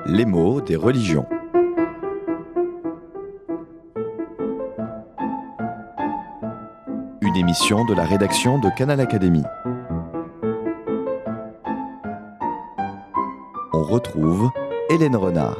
Les mots des religions. Une émission de la rédaction de Canal Académie. On retrouve Hélène Renard.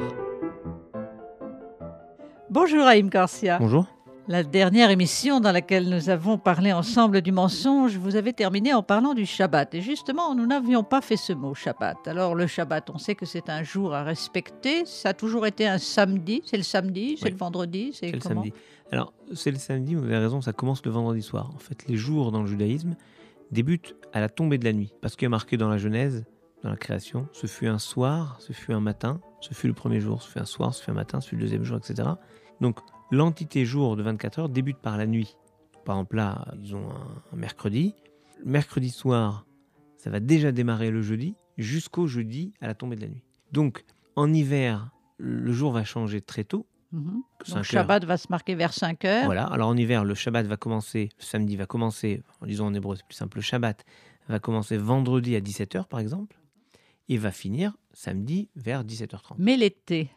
Bonjour Haïm Garcia. Bonjour. La dernière émission dans laquelle nous avons parlé ensemble du mensonge, vous avez terminé en parlant du Shabbat. Et justement, nous n'avions pas fait ce mot Shabbat. Alors le Shabbat, on sait que c'est un jour à respecter. Ça a toujours été un samedi. C'est le samedi, c'est le vendredi, c'est le comment ? samedi. Alors c'est le samedi, vous avez raison, ça commence le vendredi soir. En fait, les jours dans le judaïsme débutent à la tombée de la nuit. Parce qu'il y a marqué dans la Genèse, dans la création, ce fut un soir, ce fut un matin, ce fut le premier jour, ce fut un soir, ce fut un matin, ce fut le deuxième jour, etc. Donc l'entité jour de 24 heures débute par la nuit. Par exemple là, ils ont un mercredi. Le mercredi soir, ça va déjà démarrer le jeudi, jusqu'au jeudi à la tombée de la nuit. Donc en hiver, le jour va changer très tôt. Donc Shabbat va se marquer vers 5 heures. Voilà, alors en hiver, le Shabbat va commencer, le samedi va commencer, en disant en hébreu c'est plus simple, le Shabbat va commencer vendredi à 17h par exemple, et va finir samedi vers 17h30. Mais l'été,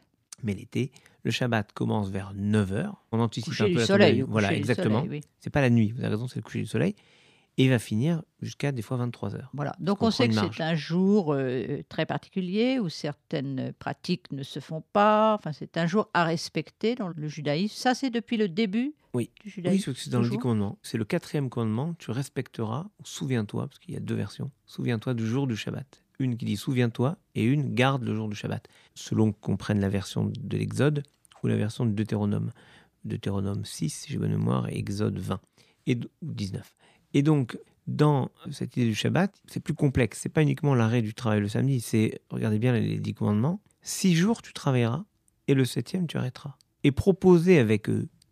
le Shabbat commence vers 9h. On anticipe coucher un peu du la soleil. tombée. Voilà, exactement. Soleil, oui. C'est pas la nuit, vous avez raison, c'est le coucher du soleil. Et il va finir jusqu'à des fois 23h. Voilà. Donc on sait que c'est un jour très particulier où certaines pratiques ne se font pas. Enfin, c'est un jour à respecter dans le judaïsme. Ça, c'est depuis le début du judaïsme. Oui, c'est dans le 10 commandements. C'est le 4e commandement. Tu respecteras, souviens-toi, parce qu'il y a 2 versions. Souviens-toi du jour du Shabbat. Une qui dit souviens-toi et une garde le jour du Shabbat. Selon qu'on prenne la version de l'Exode ou la version de Deutéronome. Deutéronome 6, si j'ai bonne mémoire, et Exode 20 et 19. Et donc, dans cette idée du Shabbat, c'est plus complexe. C'est pas uniquement l'arrêt du travail le samedi. C'est, regardez bien les 10 commandements, 6 jours tu travailleras et le 7e tu arrêteras. Et proposer avec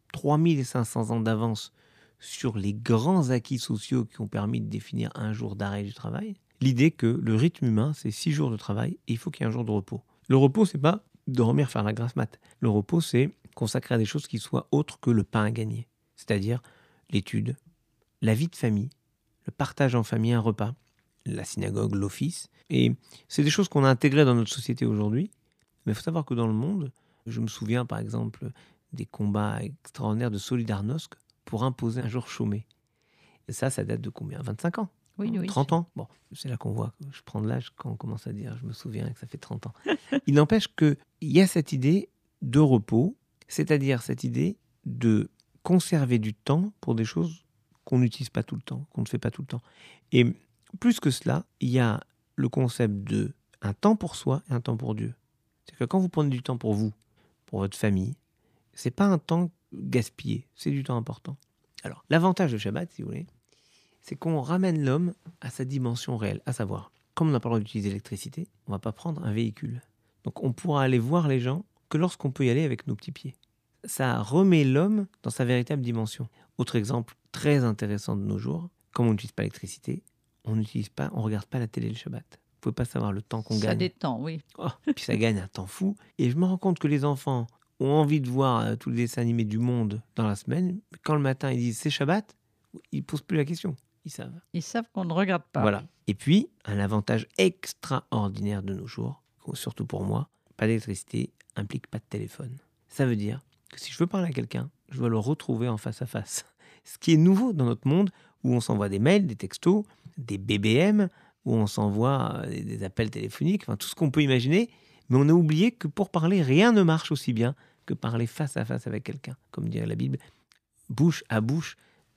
3500 ans d'avance sur les grands acquis sociaux qui ont permis de définir un jour d'arrêt du travail, l'idée que le rythme humain, c'est 6 jours de travail et il faut qu'il y ait un jour de repos. Le repos, c'est pas dormir, faire la grasse mat. Le repos, c'est consacrer à des choses qui soient autres que le pain à gagner. C'est-à-dire l'étude, la vie de famille, le partage en famille, un repas, la synagogue, l'office. Et c'est des choses qu'on a intégrées dans notre société aujourd'hui. Mais il faut savoir que dans le monde, je me souviens par exemple des combats extraordinaires de Solidarnosc pour imposer un jour chômé. Et ça date de combien ? 25 ans ? Oui. 30 ans. Bon, c'est là qu'on voit que je prends de l'âge quand on commence à dire je me souviens que ça fait 30 ans. Il n'empêche qu'il y a cette idée de repos, c'est-à-dire cette idée de conserver du temps pour des choses qu'on n'utilise pas tout le temps, qu'on ne fait pas tout le temps. Et plus que cela, il y a le concept de un temps pour soi et un temps pour Dieu. C'est-à-dire que quand vous prenez du temps pour vous, pour votre famille, c'est pas un temps gaspillé, c'est du temps important. Alors, l'avantage de Shabbat, si vous voulez, c'est qu'on ramène l'homme à sa dimension réelle, à savoir, comme on n'a pas le droit d'utiliser l'électricité, on ne va pas prendre un véhicule. Donc on pourra aller voir les gens que lorsqu'on peut y aller avec nos petits pieds. Ça remet l'homme dans sa véritable dimension. Autre exemple très intéressant de nos jours, comme on n'utilise pas l'électricité, on ne regarde pas la télé le Shabbat. Vous ne pouvez pas savoir le temps qu'on gagne. Ça détend, oui. Puis ça gagne un temps fou. Et je me rends compte que les enfants ont envie de voir tous les dessins animés du monde dans la semaine. Quand le matin ils disent c'est Shabbat, ils ne posent plus la question. Ils savent. Ils savent qu'on ne regarde pas. Voilà. Et puis, un avantage extraordinaire de nos jours, surtout pour moi, pas d'électricité implique pas de téléphone. Ça veut dire que si je veux parler à quelqu'un, je dois le retrouver en face à face. Ce qui est nouveau dans notre monde où on s'envoie des mails, des textos, des BBM, où on s'envoie des appels téléphoniques, enfin tout ce qu'on peut imaginer, mais on a oublié que pour parler, rien ne marche aussi bien que parler face à face avec quelqu'un. Comme dirait la Bible, bouche à bouche,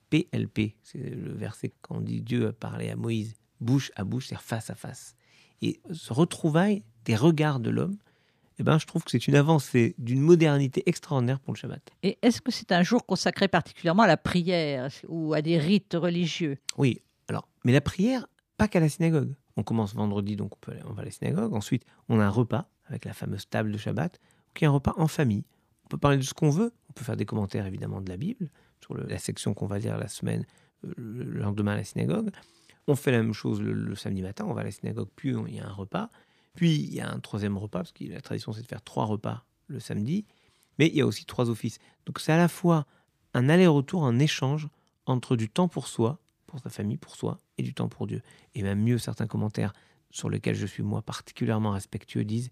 PLP, c'est le verset quand on dit Dieu a parlé à Moïse, bouche à bouche, c'est-à-dire face à face. Et ce retrouvaille des regards de l'homme, je trouve que c'est une avancée d'une modernité extraordinaire pour le Shabbat. Et est-ce que c'est un jour consacré particulièrement à la prière ou à des rites religieux ? Oui, alors, mais la prière, pas qu'à la synagogue. On commence vendredi, donc on va à la synagogue. Ensuite, on a un repas avec la fameuse table de Shabbat, qui est un repas en famille. On peut parler de ce qu'on veut. On peut faire des commentaires, évidemment, de la Bible, sur la section qu'on va lire la semaine, le lendemain à la synagogue. On fait la même chose le samedi matin, on va à la synagogue, puis il y a un repas. Puis il y a un 3e repas, parce que la tradition c'est de faire 3 repas le samedi, mais il y a aussi 3 offices. Donc c'est à la fois un aller-retour, un échange entre du temps pour soi, pour sa famille, pour soi, et du temps pour Dieu. Et même mieux, certains commentaires sur lesquels je suis moi particulièrement respectueux disent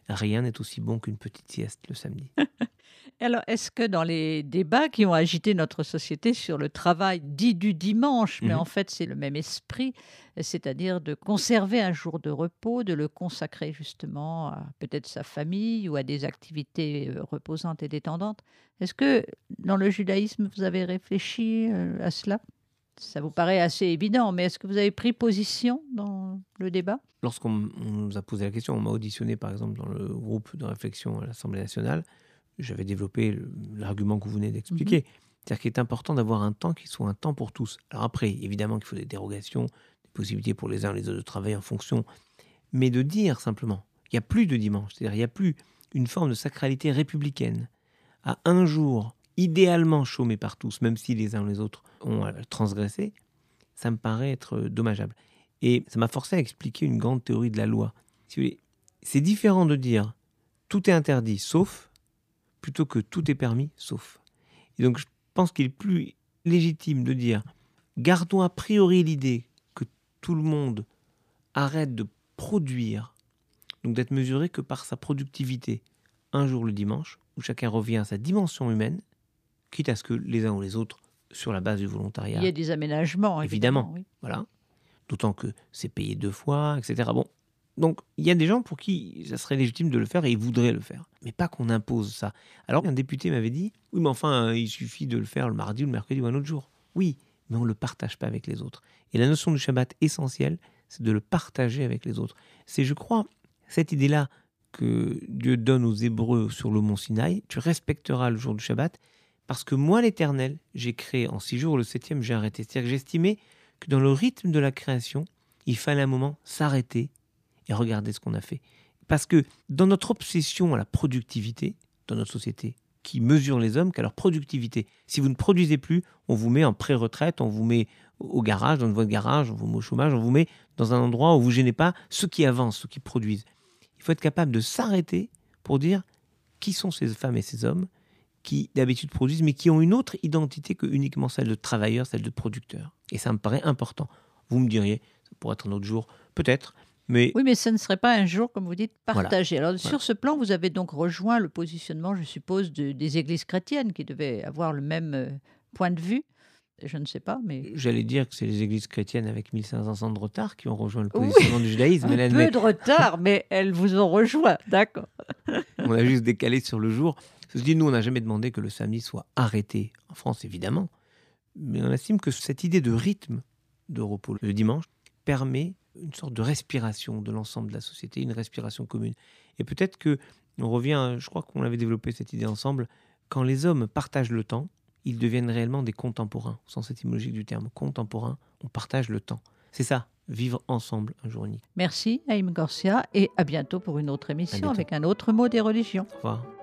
rien n'est aussi bon qu'une petite sieste le samedi. Alors, est-ce que dans les débats qui ont agité notre société sur le travail dit du dimanche, mais en fait c'est le même esprit, c'est-à-dire de conserver un jour de repos, de le consacrer justement à peut-être sa famille ou à des activités reposantes et détendantes, est-ce que dans le judaïsme vous avez réfléchi à cela? Ça vous paraît assez évident, mais est-ce que vous avez pris position dans le débat? Lorsqu'on nous a posé la question, on m'a auditionné par exemple dans le groupe de réflexion à l'Assemblée nationale, j'avais développé l'argument que vous venez d'expliquer. C'est-à-dire qu'il est important d'avoir un temps qui soit un temps pour tous. Alors après, évidemment qu'il faut des dérogations, des possibilités pour les uns et les autres de travailler en fonction, mais de dire simplement, il n'y a plus de dimanche, c'est-à-dire il n'y a plus une forme de sacralité républicaine à un jour idéalement chômé par tous, même si les uns ou les autres ont transgressé, ça me paraît être dommageable. Et ça m'a forcé à expliquer une grande théorie de la loi. Si vous voulez, c'est différent de dire tout est interdit sauf, plutôt que tout est permis sauf. Et donc je pense qu'il est plus légitime de dire gardons a priori l'idée que tout le monde arrête de produire, donc d'être mesuré que par sa productivité, un jour le dimanche, où chacun revient à sa dimension humaine, quitte à ce que les uns ou les autres, sur la base du volontariat... Il y a des aménagements, évidemment. Oui. Voilà. D'autant que c'est payé 2 fois, etc. Bon, donc il y a des gens pour qui ça serait légitime de le faire et ils voudraient le faire. Mais pas qu'on impose ça. Alors un député m'avait dit, oui mais enfin il suffit de le faire le mardi ou le mercredi ou un autre jour. Oui, mais on ne le partage pas avec les autres. Et la notion du Shabbat essentielle, c'est de le partager avec les autres. C'est, je crois, cette idée-là que Dieu donne aux Hébreux sur le mont Sinaï, tu respecteras le jour du Shabbat, parce que moi, l'Éternel, j'ai créé en 6 jours, le 7e, j'ai arrêté. C'est-à-dire que j'estimais que dans le rythme de la création, il fallait un moment s'arrêter et regarder ce qu'on a fait. Parce que dans notre obsession à la productivité, dans notre société, qui mesure les hommes qu'à leur productivité, si vous ne produisez plus, on vous met en pré-retraite, on vous met au garage, dans votre garage, on vous met au chômage, on vous met dans un endroit où vous ne gênez pas ceux qui avancent, ceux qui produisent. Il faut être capable de s'arrêter pour dire qui sont ces femmes et ces hommes qui d'habitude produisent, mais qui ont une autre identité que uniquement celle de travailleur, celle de producteur. Et ça me paraît important. Vous me diriez, ça pourrait être un autre jour, peut-être, mais... Oui, mais ce ne serait pas un jour, comme vous dites, partagé. Voilà. Alors, sur ce plan, vous avez donc rejoint le positionnement, je suppose, des églises chrétiennes qui devaient avoir le même point de vue. Je ne sais pas, mais... J'allais dire que c'est les églises chrétiennes avec 1500 ans de retard qui ont rejoint le positionnement du judaïsme. Un peu de retard, mais elles vous ont rejoint, d'accord. On a juste décalé sur le jour. Ceci dit, nous, on n'a jamais demandé que le samedi soit arrêté. En France, évidemment. Mais on estime que cette idée de rythme de repos le dimanche permet une sorte de respiration de l'ensemble de la société, une respiration commune. Et peut-être qu'on revient, je crois qu'on avait développé cette idée ensemble, quand les hommes partagent le temps, ils deviennent réellement des contemporains, au sens étymologique du terme. Contemporain, on partage le temps. C'est ça, vivre ensemble un jour unique. Merci, Haïm Garcia, et à bientôt pour une autre émission avec un autre mot des religions. Au revoir.